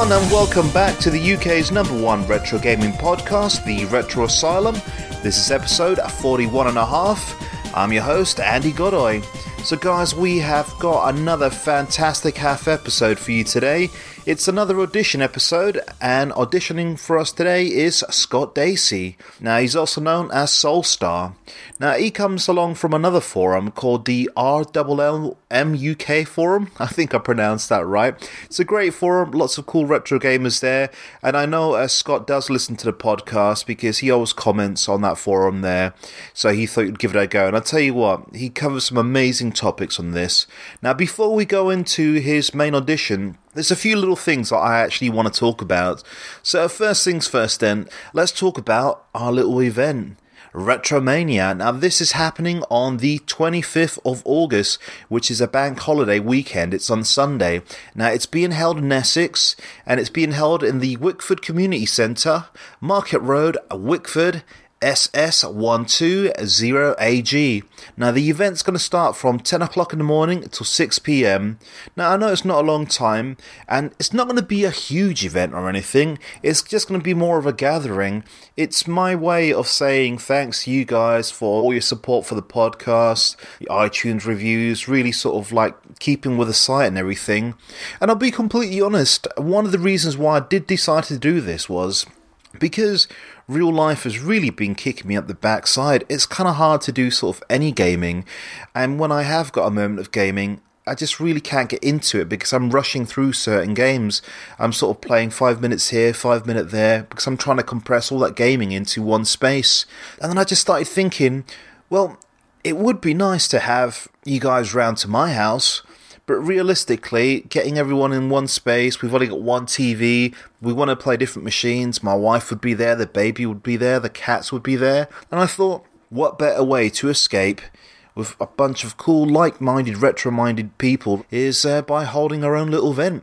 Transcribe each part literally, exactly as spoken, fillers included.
everyone, and welcome back to the U K's number one retro gaming podcast, the Retro Asylum. This is episode forty-one and a half. I'm your host, Andy Godoy. So guys, we have got another fantastic half episode for you today. It's another audition episode, and auditioning for us today is Scott Dacey. Now, he's also known as Soulstar. Now, he comes along from another forum called the R L L M U K forum. I think I pronounced that right. It's a great forum, lots of cool retro gamers there, and I know uh, Scott does listen to the podcast because he always comments on that forum there, so he thought he'd give it a go. And I'll tell you what, he covers some amazing topics on this. Now, before we go into his main audition, there's a few little things that I actually want to talk about. So first things first then, let's talk about our little event, Retromania. Now this is happening on the twenty-fifth of August, which is a bank holiday weekend. It's on Sunday. Now it's being held in Essex, and it's being held in the Wickford Community Centre, Market Road, Wickford, S S one two zero A G. Now the event's going to start from ten o'clock in the morning until six p.m. Now I know it's not a long time, and it's not going to be a huge event or anything. It's just going to be more of a gathering. It's my way of saying thanks to you guys for all your support for the podcast, the iTunes reviews, really sort of like keeping with the site and everything. And I'll be completely honest, one of the reasons why I did decide to do this was because real life has really been kicking me up the backside. It's kind of hard to do sort of any gaming, and when I have got a moment of gaming, I just really can't get into it because I'm rushing through certain games. I'm sort of playing five minutes here, five minutes there, because I'm trying to compress all that gaming into one space. And then I just started thinking, well, it would be nice to have you guys round to my house, but realistically, getting everyone in one space, we've only got one T V, we want to play different machines, my wife would be there, the baby would be there, the cats would be there, and I thought, what better way to escape with a bunch of cool, like-minded, retro-minded people is uh, by holding our own little event.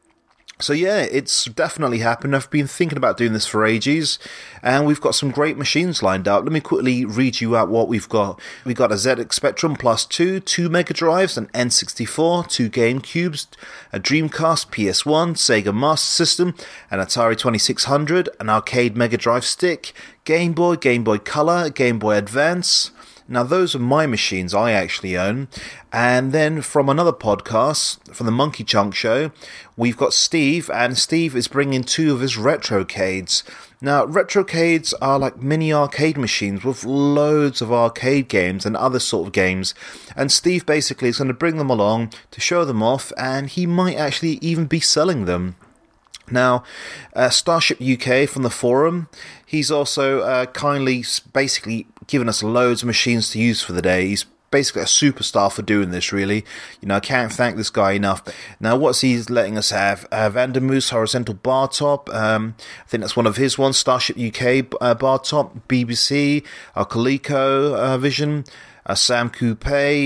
So yeah, it's definitely happened. I've been thinking about doing this for ages, and we've got some great machines lined up. Let me quickly read you out what we've got. We've got a Z X Spectrum Plus two, two Mega Drives, an N sixty-four, two GameCubes, a Dreamcast, P S one, Sega Master System, an Atari twenty-six hundred, an arcade Mega Drive stick, Game Boy, Game Boy Color, Game Boy Advance. Now, those are my machines I actually own. And then from another podcast, from the Monkey Chunk Show, we've got Steve, and Steve is bringing two of his Retrocades. Now, Retrocades are like mini arcade machines with loads of arcade games and other sort of games. And Steve basically is going to bring them along to show them off, and he might actually even be selling them. Now, uh, Starship U K from the forum, he's also uh, kindly basically given us loads of machines to use for the day. He's basically a superstar for doing this, really. You know, I can't thank this guy enough. Now, what's he letting us have? Uh, Vandermoose Horizontal Bar Top, um, I think that's one of his ones. Starship U K uh, Bar Top, B B C, a Coleco uh, Vision, a Sam Coupe,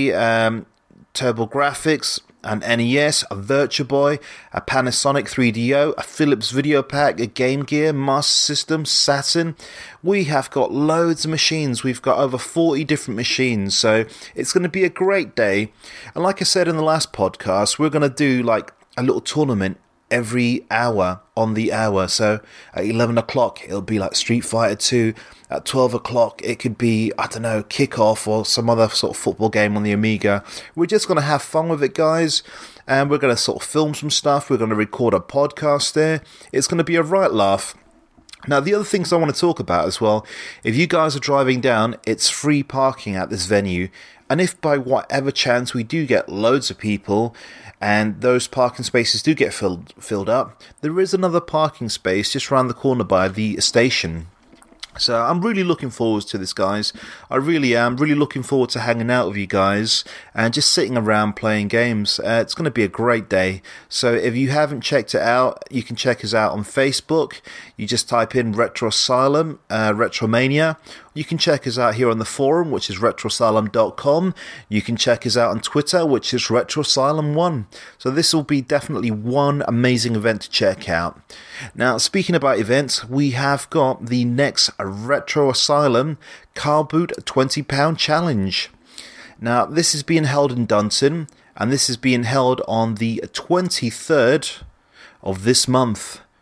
um, Turbo Graphics, an N E S, a Virtua Boy, a Panasonic three D O, a Philips Video Pack, a Game Gear, Master System, Saturn. We have got loads of machines. We've got over forty different machines, so it's going to be a great day. And like I said in the last podcast, we're going to do like a little tournament every hour on the hour. So at eleven o'clock, it'll be like Street Fighter two. At twelve o'clock, it could be, I don't know, Kickoff or some other sort of football game on the Amiga. We're just going to have fun with it, guys. And we're going to sort of film some stuff. We're going to record a podcast there. It's going to be a right laugh. Now, the other things I want to talk about as well, if you guys are driving down, it's free parking at this venue. And if by whatever chance we do get loads of people and those parking spaces do get filled filled up, there is another parking space just around the corner by the station. So I'm really looking forward to this, guys. I really am. Really looking forward to hanging out with you guys and just sitting around playing games. Uh, it's going to be a great day. So if you haven't checked it out, you can check us out on Facebook. You just type in Retro Asylum, uh, Retromania. You can check us out here on the forum, which is retro asylum dot com. You can check us out on Twitter, which is retro asylum one. So this will be definitely one amazing event to check out. Now, speaking about events, we have got the next Retro Asylum Car Boot twenty pound Challenge. Now, this is being held in Dunton, and this is being held on the twenty-third of this month.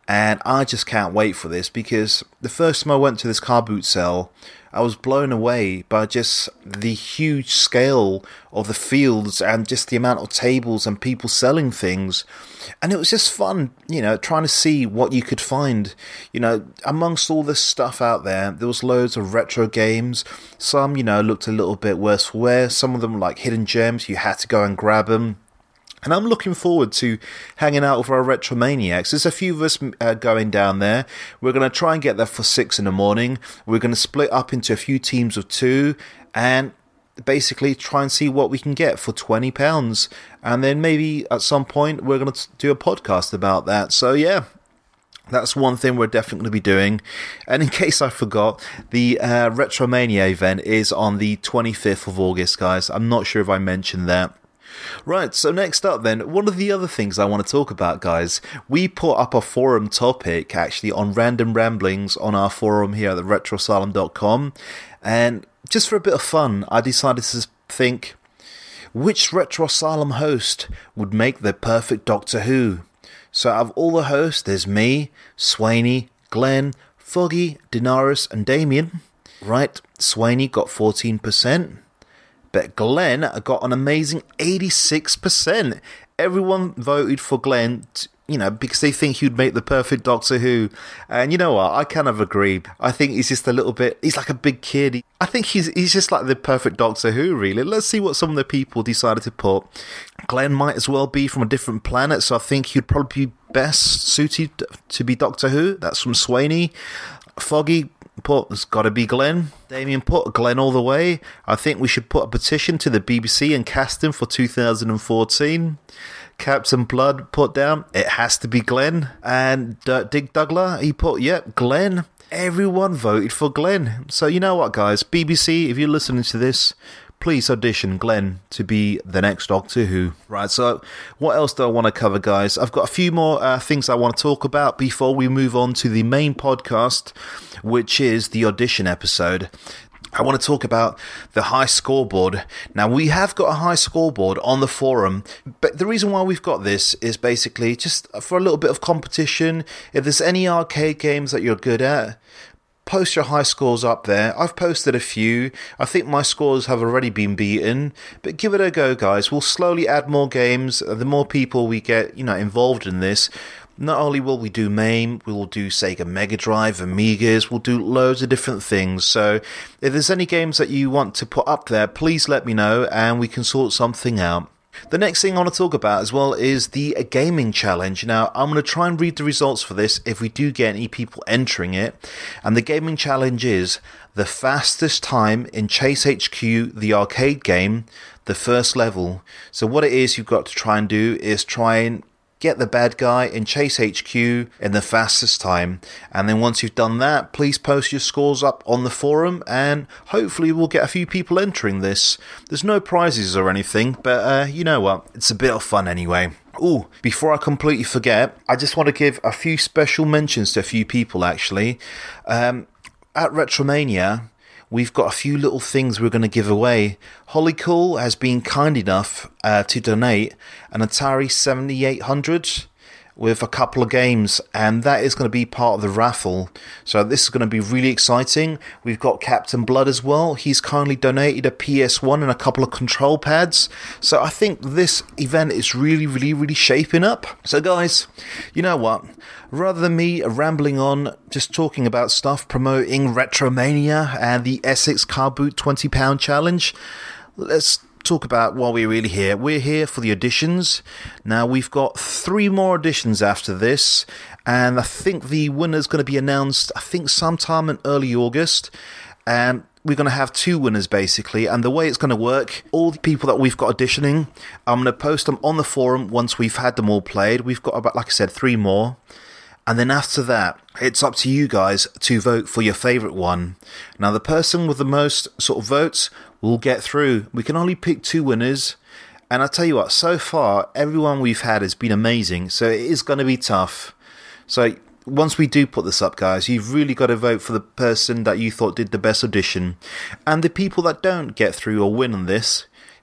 And I just can't wait for this, because the first time I went to this car boot sale, I was blown away by just the huge scale of the fields and just the amount of tables and people selling things. And it was just fun, you know, trying to see what you could find. You know, amongst all this stuff out there, there was loads of retro games. Some, you know, looked a little bit worse for wear. Some of them were like hidden gems. You had to go and grab them. And I'm looking forward to hanging out with our Retromaniacs. There's a few of us uh, going down there. We're going to try and get there for six in the morning. We're going to split up into a few teams of two and basically try and see what we can get for twenty pounds. And then maybe at some point we're going to do a podcast about that. So yeah, that's one thing we're definitely going to be doing. And in case I forgot, the uh, Retromania event is on the twenty-fifth of August, guys. I'm not sure if I mentioned that. Right, so next up then, one of the other things I want to talk about, guys, we put up a forum topic, actually, on Random Ramblings on our forum here at the retro asylum dot com, and just for a bit of fun, I decided to think, which Retro Asylum host would make the perfect Doctor Who? So out of all the hosts, there's me, Swaney, Glenn, Foggy, Daenerys, and Damien. Right, Swaney got fourteen percent. But Glenn got an amazing eighty-six percent. Everyone voted for Glenn, t- you know, because they think he'd make the perfect Doctor Who. And you know what? I kind of agree. I think he's just a little bit... He's like a big kid. I think he's he's just like the perfect Doctor Who, really. Let's see what some of the people decided to put. Glenn might as well be from a different planet, so I think he'd probably be best suited to be Doctor Who. That's from Swaney. Foggy put, it's got to be Glenn. Damien put Glenn all the way. I think we should put a petition to the B B C and cast him for two thousand fourteen. Captain Blood put down, it has to be Glenn. And uh, Dig Douglas, he put, yep, Glenn. Everyone voted for Glenn. So you know what, guys? B B C, if you're listening to this, please audition Glenn to be the next Doctor Who. Right, so what else do I want to cover, guys? I've got a few more uh, things I want to talk about before we move on to the main podcast, which is the audition episode. I want to talk about the high scoreboard. Now, we have got a high scoreboard on the forum, but the reason why we've got this is basically just for a little bit of competition. If there's any arcade games that you're good at, post your high scores up there. I've posted a few. I think my scores have already been beaten, but give it a go, guys. We'll slowly add more games. The more people we get, you know, involved in this, not only will we do MAME, we will do Sega Mega Drive, Amigas, we'll do loads of different things. So if there's any games that you want to put up there, please let me know and we can sort something out. The next thing I want to talk about as well is the gaming challenge. Now, I'm going to try and read the results for this if we do get any people entering it. And the gaming challenge is the fastest time in Chase H Q, the arcade game, the first level. So what it is you've got to try and do is try and get the bad guy in Chase H Q in the fastest time. And then once you've done that, please post your scores up on the forum and hopefully we'll get a few people entering this. There's no prizes or anything, but uh, you know what? It's a bit of fun anyway. Ooh, before I completely forget, I just want to give a few special mentions to a few people actually. Um, at Retromania, we've got a few little things we're going to give away. Holly Cool has been kind enough uh, to donate an Atari seventy-eight hundred with a couple of games, and that is going to be part of the raffle. So this is going to be really exciting. We've got Captain Blood as well. He's kindly donated a P S one and a couple of control pads. So I think this event is really, really, really shaping up. So guys, you know what? Rather than me rambling on, just talking about stuff, promoting Retromania and the Essex Car Boot twenty pound challenge, let's talk about why we're really here. We're here for the auditions. Now, we've got three more auditions after this, and I think the winner's going to be announced, I think, sometime in early August, and we're going to have two winners, basically, and the way it's going to work, all the people that we've got auditioning, I'm going to post them on the forum once we've had them all played. We've got about, like I said, three more. And then after that, it's up to you guys to vote for your favourite one. Now, the person with the most sort of votes will get through. We can only pick two winners. And I'll tell you what, so far, everyone we've had has been amazing. So it is going to be tough. So once we do put this up, guys, you've really got to vote for the person that you thought did the best audition. And the people that don't get through or win on this,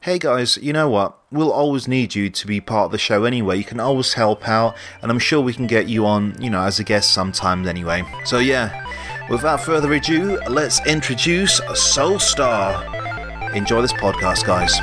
hey guys, you know what? We'll always need you to be part of the show anyway. You can always help out, and I'm sure we can get you on, you know, as a guest sometimes anyway. So yeah, without further ado, let's introduce Soulstar. Enjoy this podcast, guys.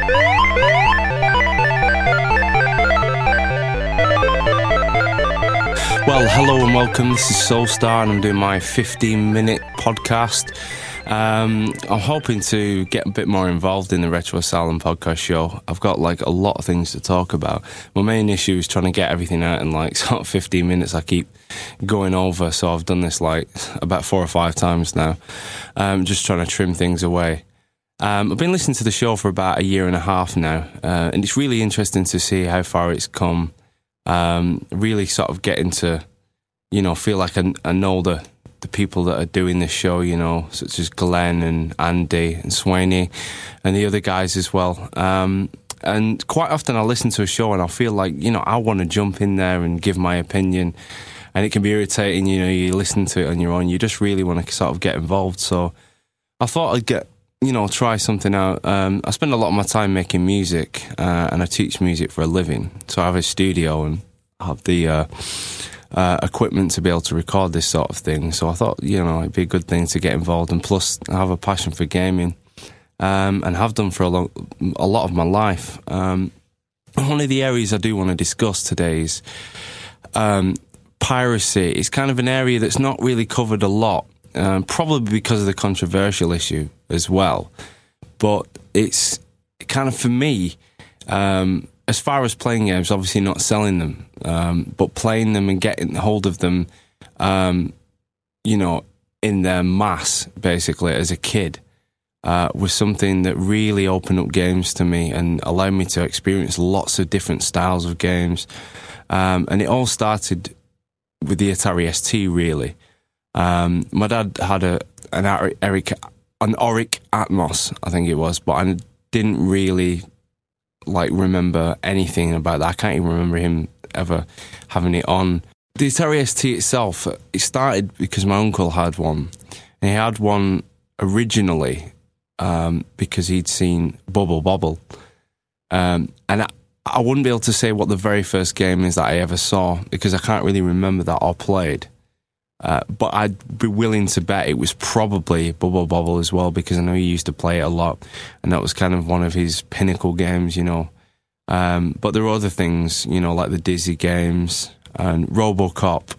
Well, hello and welcome. This is Soulstar, and I'm doing my fifteen minute podcast. Um, I'm hoping to get a bit more involved in the Retro Asylum podcast show. I've got like a lot of things to talk about. My main issue is trying to get everything out in like sort of fifteen minutes. I keep going over, so I've done this like about four or five times now. Um, just trying to trim things away. Um, I've been listening to the show for about a year and a half now, uh, and it's really interesting to see how far it's come. Um, really sort of getting to, you know, feel like I, I know the the people that are doing this show, you know, such as Glenn and Andy and Swaney and the other guys as well. Um, and quite often I listen to a show and I feel like, you know, I want to jump in there and give my opinion, and it can be irritating, you know, you listen to it on your own, you just really want to sort of get involved. So I thought I'd get, you know, try something out. Um, I spend a lot of my time making music, uh, and I teach music for a living. So I have a studio and I have the uh, uh, equipment to be able to record this sort of thing. So I thought, you know, it'd be a good thing to get involved. And plus, I have a passion for gaming, um, and have done for a, long, a lot of my life. Um, one of the areas I do want to discuss today is um, piracy. It's kind of an area that's not really covered a lot. Um, probably because of the controversial issue as well. But it's kind of, for me, um, as far as playing games, obviously not selling them, um, but playing them and getting hold of them, um, you know, in their mass, basically, as a kid, uh, was something that really opened up games to me and allowed me to experience lots of different styles of games. Um, and it all started with the Atari S T, really. Um, my dad had a an Eric an Oric Atmos, I think it was, but I didn't really like remember anything about that. I can't even remember him ever having it on. The Atari S T itself, it started because my uncle had one, and he had one originally um, because he'd seen Bubble Bobble, um, and I, I wouldn't be able to say what the very first game is that I ever saw because I can't really remember that or played. Uh, but I'd be willing to bet it was probably Bubble Bobble as well, because I know he used to play it a lot, and that was kind of one of his pinnacle games, you know. Um, but there were other things, you know, like the Dizzy games and RoboCop.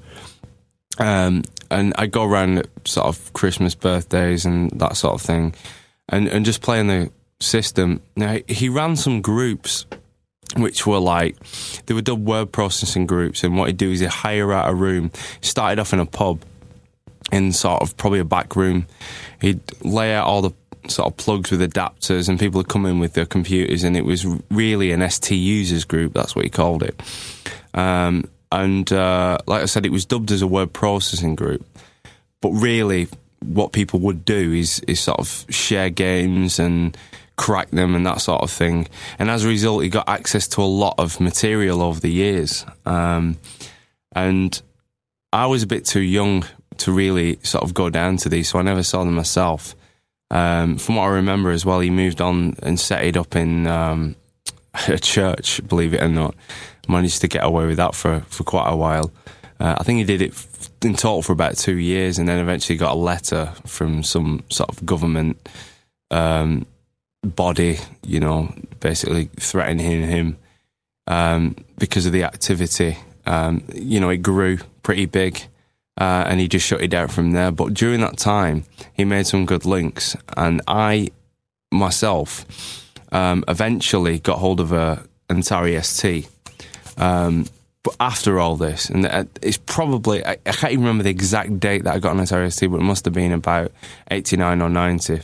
Um, and I'd go around at sort of Christmas, birthdays and that sort of thing, and, and just playing the system. Now, he ran some groups which were like, they were dubbed word processing groups, and what he'd do is he'd hire out a room. He started off in a pub, in sort of probably a back room. He'd lay out all the sort of plugs with adapters, and people would come in with their computers, and it was really an S T users group, that's what he called it. Um, and uh, like I said, it was dubbed as a word processing group, but really what people would do is, is sort of share games and crack them and that sort of thing. And as a result, he got access to a lot of material over the years. Um, and I was a bit too young to really sort of go down to these, so I never saw them myself. Um, from what I remember as well, he moved on and set it up in um, a church, believe it or not. Managed to get away with that for, for quite a while. Uh, I think he did it f- in total for about two years, and then eventually got a letter from some sort of government um body, you know, basically threatening him um, because of the activity. Um, you know, it grew pretty big, uh, and he just shut it down from there. But during that time, he made some good links, and I, myself, um, eventually got hold of a, an Atari S T. Um, but after all this, and it's probably, I, I can't even remember the exact date that I got an Atari S T, but it must have been about eighty-nine or ninety.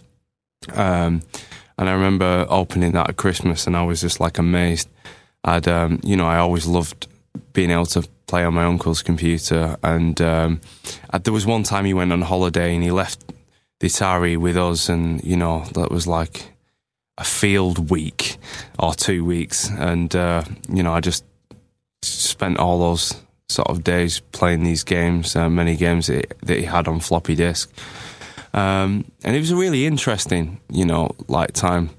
Um, And I remember opening that at Christmas, and I was just like amazed. I'd, um, you know, I always loved being able to play on my uncle's computer. And um, I, there was one time he went on holiday and he left the Atari with us, and you know, that was like a field week or two weeks. And uh, you know, I just spent all those sort of days playing these games, uh, many games that, that he had on floppy disk. Um, and it was a really interesting, you know, like time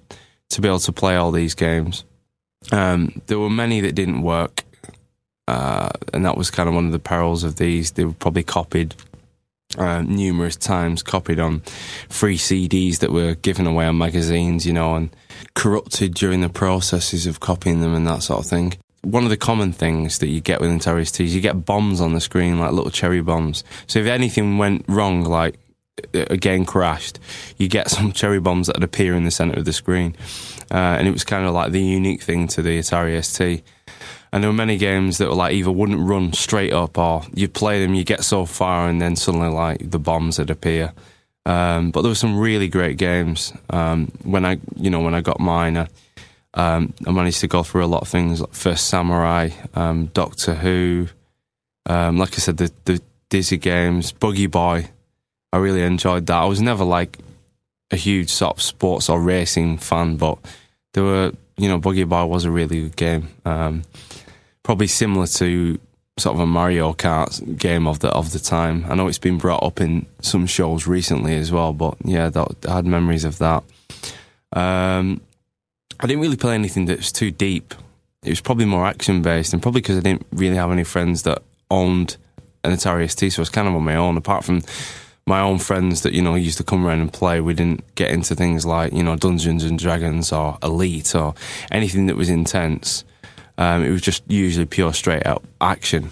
to be able to play all these games. Um, there were many that didn't work, uh, and that was kind of one of the perils of these. They were probably copied uh, numerous times, copied on free C Ds that were given away on magazines, you know, and corrupted during the processes of copying them and that sort of thing. One of the common things that you get with Atari S T is you get bombs on the screen, like little cherry bombs. So if anything went wrong, like a game crashed, you get some cherry bombs that would appear in the centre of the screen. Uh, and it was kind of like the unique thing to the Atari S T. And there were many games that were like either wouldn't run straight up, or you'd play them, you get so far, and then suddenly like the bombs would appear. Um, but there were some really great games. Um, when I, you know, when I got mine, I, um, I managed to go through a lot of things, like First Samurai, um, Doctor Who, um, like I said, the, the Dizzy games, Buggy Boy. I really enjoyed that. I was never like a huge sort of sports or racing fan, but there were, you know, Buggy Boy was a really good game. Um, probably similar to sort of a Mario Kart game of the of the time. I know it's been brought up in some shows recently as well, but yeah, that, I had memories of that. Um, I didn't really play anything that was too deep. It was probably more action based, and probably because I didn't really have any friends that owned an Atari S T, so I was kind of on my own. Apart from my own friends that, you know, used to come around and play, we didn't get into things like, you know, Dungeons and Dragons or Elite or anything that was intense. Um, it was just usually pure straight out action.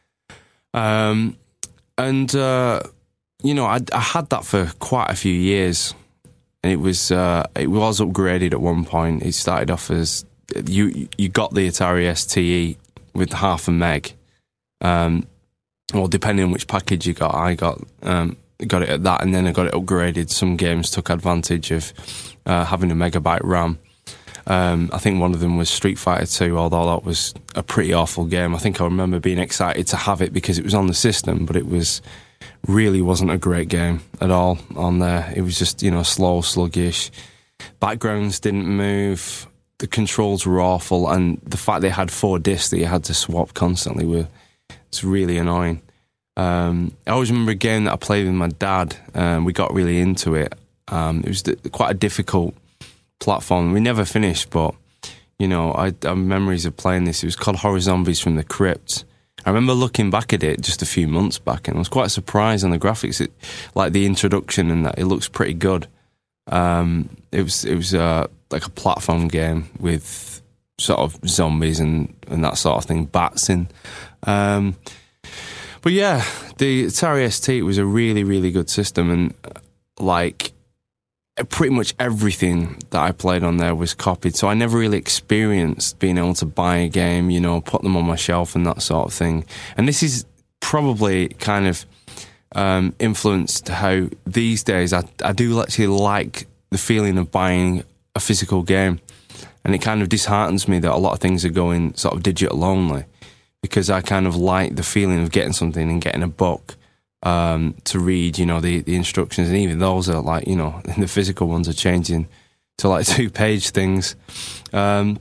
Um, and, uh, you know, I, I had that for quite a few years. And it was uh, it was upgraded at one point. It started off as, you you got the Atari S T E with half a meg. Um, well, depending on which package you got, I got... Um, got it at that, and then I got it upgraded. Some games took advantage of uh, having a megabyte RAM. Um, I think one of them was Street Fighter two, although that was a pretty awful game. I think I remember being excited to have it because it was on the system, but it was really wasn't a great game at all on there. It was just, you know, slow, sluggish. Backgrounds didn't move. The controls were awful, and the fact they had four discs that you had to swap constantly were it's really annoying. Um, I always remember a game that I played with my dad, and we got really into it. Um, it was quite a difficult platform. We never finished, but, you know, I, I have memories of playing this. It was called Horror Zombies from the Crypt. I remember looking back at it just a few months back, and I was quite surprised on the graphics. It, like the introduction and that, it looks pretty good. Um, it was it was uh, like a platform game with sort of zombies and, and that sort of thing, bats in. Um, But yeah, the Atari S T was a really, really good system, and like pretty much everything that I played on there was copied, so I never really experienced being able to buy a game, you know, put them on my shelf and that sort of thing. And this is probably kind of um, influenced how these days I, I do actually like the feeling of buying a physical game, and it kind of disheartens me that a lot of things are going sort of digital only. Because I kind of like the feeling of getting something and getting a book um, to read, you know, the, the instructions. And even those are like, you know, the physical ones are changing to like two-page things. Um,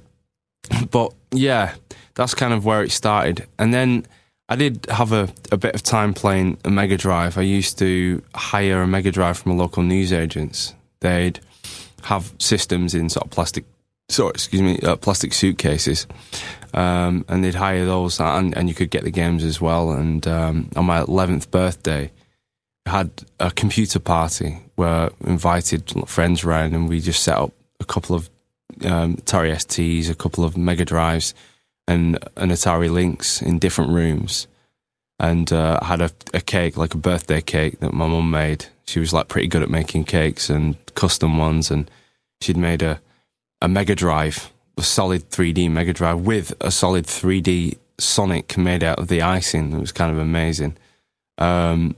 but yeah, that's kind of where it started. And then I did have a, a bit of time playing a Mega Drive. I used to hire a Mega Drive from a local newsagents. They'd have systems in sort of plastic, sorry, excuse me, uh, plastic suitcases. Um, and they'd hire those, and, and you could get the games as well. And um, on my eleventh birthday, I had a computer party where I invited friends around, and we just set up a couple of um, Atari S Ts, a couple of Mega Drives, and an Atari Lynx in different rooms. And uh, I had a, a cake, like a birthday cake that my mum made. She was like pretty good at making cakes and custom ones, and she'd made a, a Mega Drive, a solid three D Mega Drive with a solid three D Sonic made out of the icing. It was kind of amazing. Um,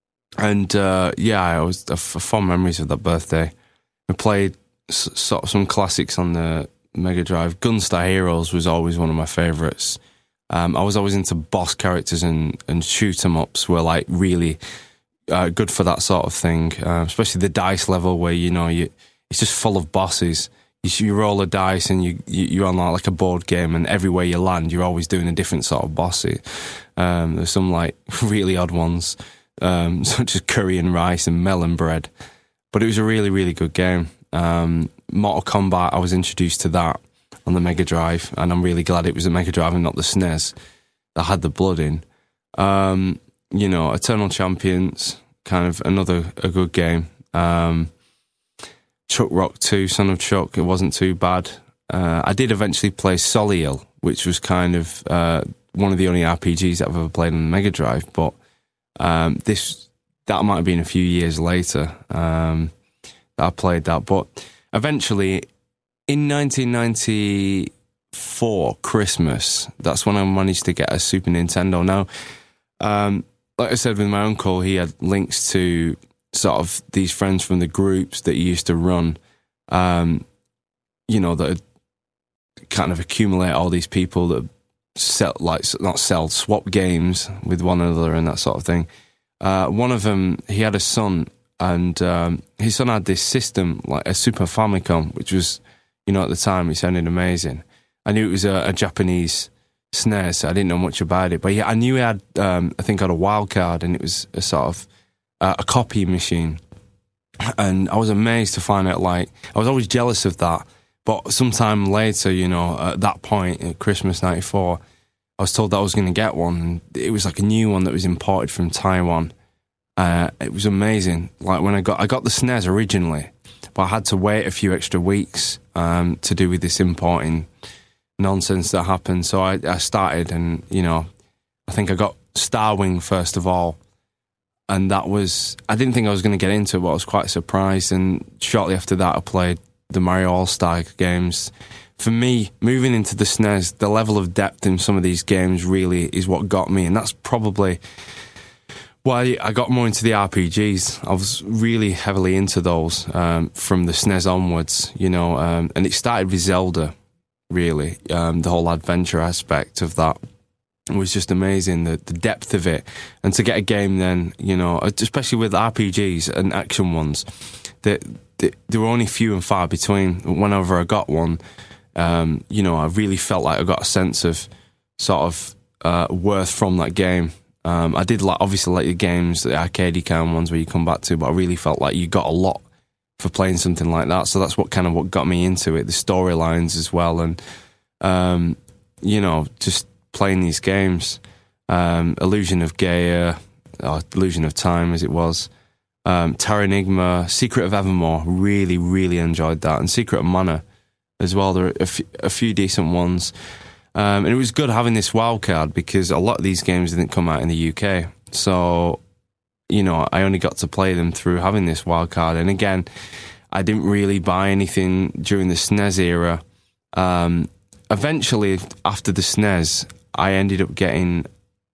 and uh, yeah, I was uh, fond memories of that birthday. I played s- sort of some classics on the Mega Drive. Gunstar Heroes was always one of my favourites. Um, I was always into boss characters, and, and shoot 'em ups were like really uh, good for that sort of thing. Uh, especially the dice level where, you know, you it's just full of bosses. You, you roll a dice and you, you, you're on like a board game, and everywhere you land, you're always doing a different sort of boss. Um, there's some like really odd ones, um, such as curry and rice and melon bread. But it was a really, really good game. Um, Mortal Kombat, I was introduced to that on the Mega Drive, and I'm really glad it was a Mega Drive and not the S N E S that had the blood in. Um, you know, Eternal Champions, kind of another a good game. Um, Chuck Rock two, Son of Chuck, it wasn't too bad. Uh, I did eventually play Soliel, which was kind of uh, one of the only R P Gs that I've ever played on the Mega Drive, but um, this that might have been a few years later um, that I played that. But eventually, in nineteen ninety-four, Christmas, that's when I managed to get a Super Nintendo. Now, um, like I said, with my uncle, he had links to sort of these friends from the groups that he used to run, um, you know, that had kind of accumulate all these people that sell, like, not sell, swap games with one another and that sort of thing. Uh, one of them, he had a son, and um, his son had this system, like a Super Famicom, which was, you know, at the time, it sounded amazing. I knew it was a, a Japanese S N E S, so I didn't know much about it. But yeah, I knew he had, um, I think, had a wild card, and it was a sort of uh, a copy machine. And I was amazed to find out, like, I was always jealous of that. But sometime later, you know, at that point, at Christmas ninety-four, I was told that I was going to get one. And it was like a new one that was imported from Taiwan. Uh, it was amazing. Like when I got, I got the S N E S originally, but I had to wait a few extra weeks um, to do with this importing nonsense that happened. So I, I started, and you know, I think I got Starwing first of all, and that was, I didn't think I was going to get into it, but I was quite surprised. And shortly after that, I played the Mario All-Star games. For me, moving into the S N E S, the level of depth in some of these games really is what got me, and that's probably why I got more into the R P Gs. I was really heavily into those um, from the S N E S onwards, you know, um, and it started with Zelda, really. Um, the whole adventure aspect of that was just amazing, the, the depth of it. And to get a game then, you know, especially with R P Gs and action ones, that there were only few and far between. Whenever I got one, um, you know, I really felt like I got a sense of sort of uh, worth from that game. Um, I did like, obviously like the games, the arcadey kind ones where you come back to, but I really felt like you got a lot for playing something like that. So that's what kind of what got me into it, the storylines as well, and um, you know, just playing these games. Um, Illusion of Gaia, or Illusion of Time as it was. Um, Terra Enigma, Secret of Evermore, really, really enjoyed that. And Secret of Mana as well. There are a, f- a few decent ones. Um, and it was good having this wildcard because a lot of these games didn't come out in the U K. So, you know, I only got to play them through having this wildcard. And again, I didn't really buy anything during the S N E S era. Um, eventually, after the S N E S, I ended up getting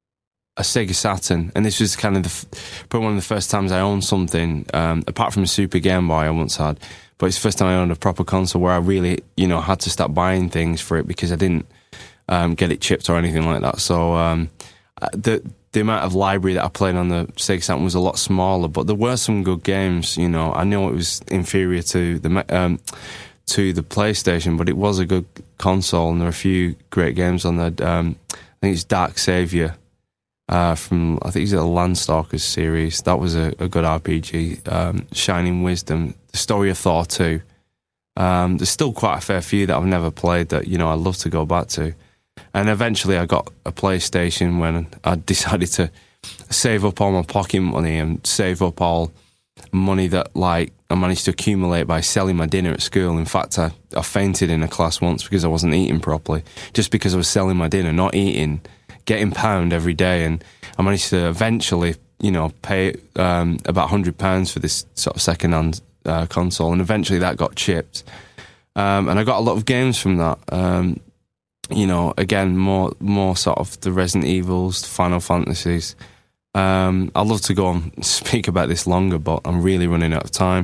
a Sega Saturn, and this was kind of the f- probably one of the first times I owned something, um, apart from a Super Game Boy I once had, but it's the first time I owned a proper console where I really, you know, had to start buying things for it because I didn't um, get it chipped or anything like that. So um, the the amount of library that I played on the Sega Saturn was a lot smaller, but there were some good games. You know, I know it was inferior to the um, to the PlayStation, but it was a good console, and there are a few great games on there. Um, I think it's Dark Savior. Uh, from, I think it's the Landstalkers series. That was a, a good R P G. Um, Shining Wisdom, the Story of Thor two. Um, there's still quite a fair few that I've never played that, you know, I'd love to go back to. And eventually I got a PlayStation when I decided to save up all my pocket money and save up all money that, like, I managed to accumulate by selling my dinner at school. In fact, I, I fainted in a class once because I wasn't eating properly, just because I was selling my dinner, not eating, getting pound every day. And I managed to eventually, you know, pay um, about one hundred pounds for this sort of second-hand uh, console, and eventually that got chipped. Um, and I got a lot of games from that. Um, you know, again, more more sort of the Resident Evils, the Final Fantasies. Um, I'd love to go and speak about this longer, but I'm really running out of time.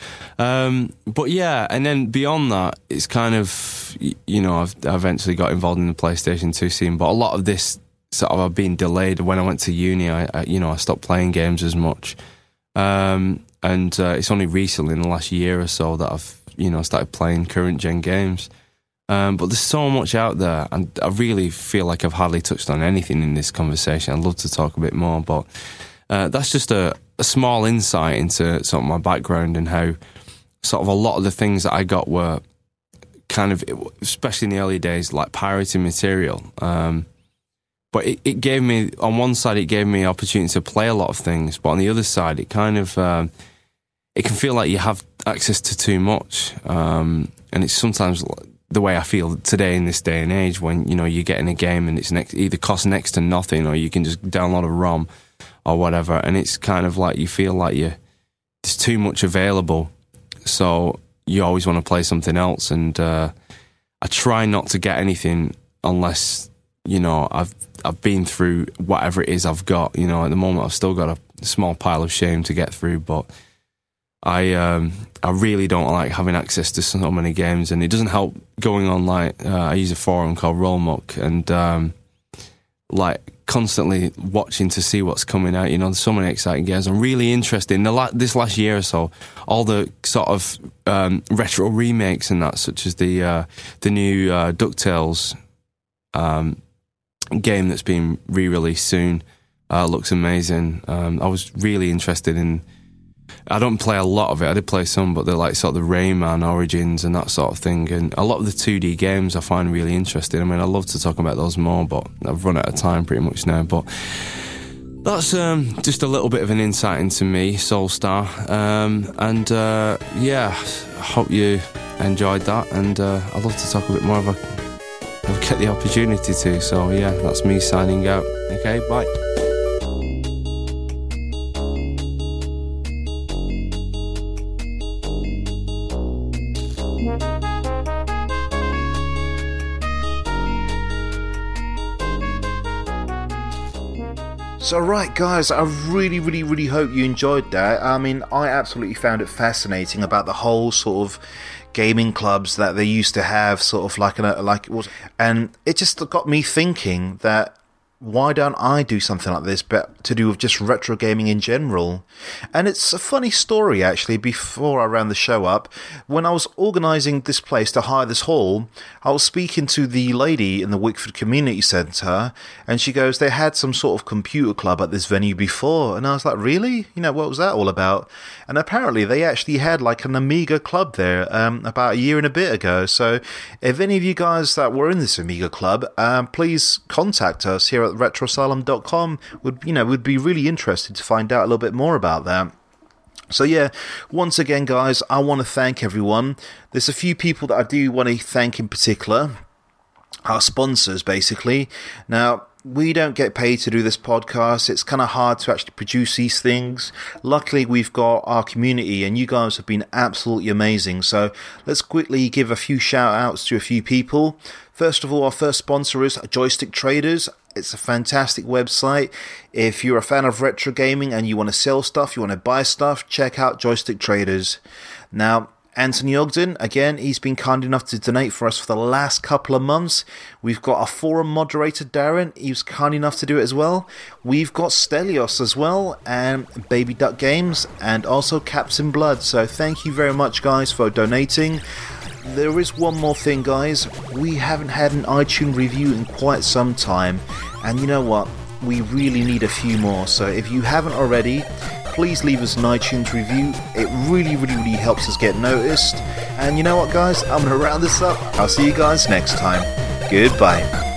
Um, but yeah, and then beyond that, it's kind of, you know, I've I eventually got involved in the PlayStation two scene, but a lot of this sort of I've been delayed. When I went to uni, I, I you know, I stopped playing games as much. Um, and uh, it's only recently, in the last year or so, that I've, you know, started playing current gen games. Um, but there's so much out there, and I really feel like I've hardly touched on anything in this conversation. I'd love to talk a bit more, but uh, that's just a, a small insight into sort of my background and how sort of a lot of the things that I got were kind of, especially in the early days, like pirated material. Um, but it, it gave me, on one side, it gave me the opportunity to play a lot of things, but on the other side, it kind of, um, it can feel like you have access to too much. Um, and it's sometimes the way I feel today in this day and age when, you know, you get in a game and it's next, either costs next to nothing or you can just download a ROM or whatever. And it's kind of like you feel like you there's too much available. So you always want to play something else. And uh, I try not to get anything unless, you know, I've I've been through whatever it is I've got. You know, at the moment I've still got a small pile of shame to get through, but I um, I really don't like having access to so many games, and it doesn't help going on, like, uh, I use a forum called Rollmuck, and um, like constantly watching to see what's coming out. You know, there's so many exciting games. I'm really interested in the la- this last year or so, all the sort of um, retro remakes and that, such as the uh, the new uh, DuckTales um, game that's being re-released soon. Uh, looks amazing. Um, I was really interested in. I don't play a lot of it. I did play some, but they're like sort of the Rayman Origins and that sort of thing. And a lot of the two D games I find really interesting. I mean, I'd love to talk about those more, but I've run out of time pretty much now. But that's um, just a little bit of an insight into me, Soulstar. Um, and uh, yeah, I hope you enjoyed that. And uh, I'd love to talk a bit more if I, if I get the opportunity to. So yeah, that's me signing out. Okay, bye. So right guys, I really really really hope you enjoyed that. I mean, I absolutely found it fascinating about the whole sort of gaming clubs that they used to have, sort of like an, like it was, and it just got me thinking that why don't I do something like this, but to do with just retro gaming in general? And it's a funny story, actually. Before I ran the show up, when I was organising this place to hire this hall, I was speaking to the lady in the Wickford Community Centre, and she goes, they had some sort of computer club at this venue before. And I was like, really? You know, what was that all about? And apparently they actually had like an Amiga club there um, about a year and a bit ago. So if any of you guys that were in this Amiga club, um, please contact us here at retro asylum dot com. Would you know would be really interested to find out a little bit more about that. So yeah, once again guys, I want to thank everyone. There's a few people that I do want to thank in particular, our sponsors basically. Now, we don't get paid to do this podcast. It's kind of hard to actually produce these things. Luckily, we've got our community, and you guys have been absolutely amazing. So let's quickly give a few shout outs to a few people. First of all, our first sponsor is Joystick Traders. It's a fantastic website. If you're a fan of retro gaming and you want to sell stuff, you want to buy stuff, check out Joystick Traders. Now, Anthony Ogden, again, he's been kind enough to donate for us for the last couple of months. We've got our forum moderator, Darren. He was kind enough to do it as well. We've got Stelios as well, and Baby Duck Games, and also Caps in Blood. So thank you very much, guys, for donating. There is one more thing, guys. We haven't had an iTunes review in quite some time. And you know what? We really need a few more. So if you haven't already, please leave us an iTunes review. It really, really, really helps us get noticed. And you know what, guys? I'm going to round this up. I'll see you guys next time. Goodbye.